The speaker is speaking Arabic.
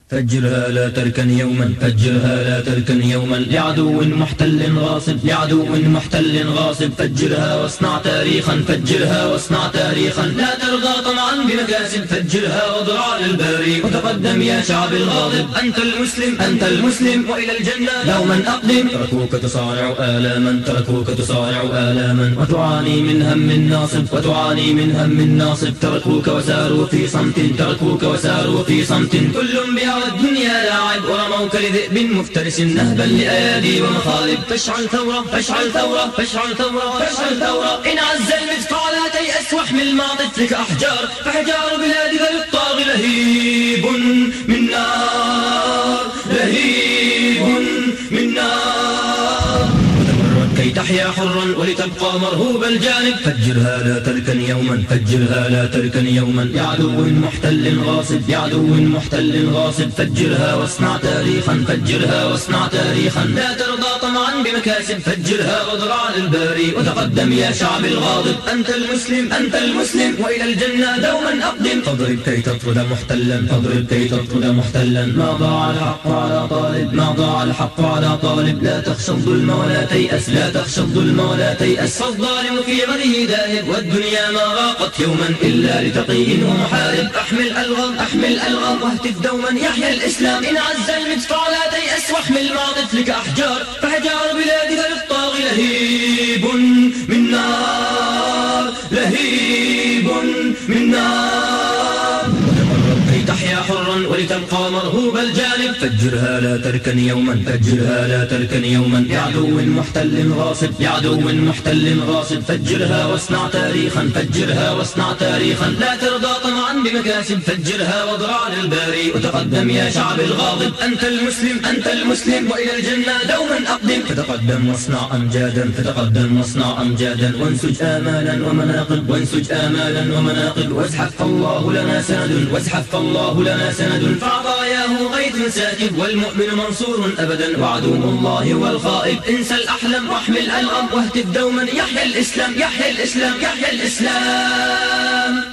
فجرها لا تركن يوما، فجرها لا تركن يوما لعدو محتل غاصب، لعدو محتل غاصب. فجرها واصنع تاريخا، فجرها واصنع تاريخا. لا ترضى طمعا بمكاسب، فجرها واضرع للباري وتقدم يا شعب الغاضب. أنت المسلم، أنت المسلم وإلى الجنة دوما أقدم. تركوك تصارع آلاما، تركوك تصارع آلاما وتعاني من هم ناصب، وتعاني من هم ناصب. تركوك وساروا في صمت، تركوك وساروا في صمت. كل الدنيا لاعب ورموك لذئب مفترس نهبا لأيادي ومخالب. فاشعل ثورة، فاشعل ثورة، فاشعل ثورة، فاشعل ثورة. إن عز المدفع لا تيأس واحمل مع طفلك أحجار، فحجار بلادك للطاغي لهيب من نار، لهيب من نار. كي تحيا حرا ولتبقى مرهوب الجانب. فجرها لا تركن يوما، فجرها لا تركن يوما لعدو محتل غاصب، لعدو محتل غاصب. فجرها واصنع تاريخا، فجرها واصنع تاريخا. لا ترضى طمعا بمكاسب، فجرها واضرع للباري وتقدم يا شعب الغاضب. أنت المسلم، أنت المسلم وإلى الجنة دوما أقدم. فاضرب كي تطرد محتلا، فاضرب كي تطرد محتلا. ما ضاع الحق على طالب، ما ضاع الحق على طالب. لا تخشى الظلم ولا تيأس، لا تخشى الظلم ولا تيأس. فالظالم في غده ذاهب، والدنيا ما راقت يوما إلا لتقي ومحارب. أحمل ألغم، أحمل ألغم واهتف دوما يحيى الإسلام. إن عز المدفع لا تيأس واحمل مع طفلك أحجار، فحجار بلادك للطاغي لهيب من نار، لهيب من نار. كي تحيا حرا ولتبقى مرهوب الجانب. فجرها لا تركن يوما، فجرها لا تركن يوما لعدو محتل غاصب، لعدو محتل غاصب. فجرها واصنع تاريخا، فجرها واصنع تاريخا. لا ترضى طمعا بمكاسب، فجرها واضرع للباري وتقدم يا شعب الغاضب. أنت المسلم، أنت المسلم وإلى الجنة دوما أقدم. فتقدم واصنع أمجادا، فتقدم واصنع أمجادا. وانسج آمالا ومناقب، وانسج آمالا ومناقب. وازحف الله لنا سند، وازحف الله لنا سند. فعطاياه غيث ساكب، والمؤمن منصور أبدا وعدو الله والخائب. انسى الأحلام واحمل الغم واهتف دوما يحيى الإسلام، يحيى الإسلام، يحيى الإسلام.